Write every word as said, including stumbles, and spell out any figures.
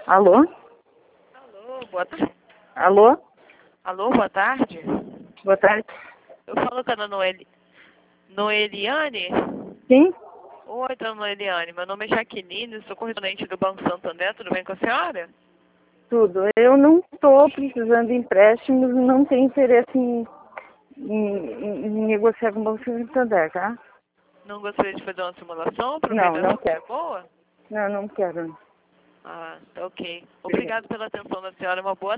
Alô? Alô, boa tarde. Alô? Alô, boa tarde. Boa tarde. Eu falo com a dona Noeli... Noeliane? Sim? Oi, dona Noeliane. Meu nome é Jaqueline, sou correspondente do Banco Santander. Tudo bem com a senhora? Tudo. Eu não estou precisando de empréstimos, não tenho interesse em, em, em- em negociar com o Banco Santander, tá? Não gostaria de fazer uma simulação para ver Não, se não essa é quero. boa? Não, não quero. Ah, tá ok. Obrigado pela atenção da senhora. Uma boa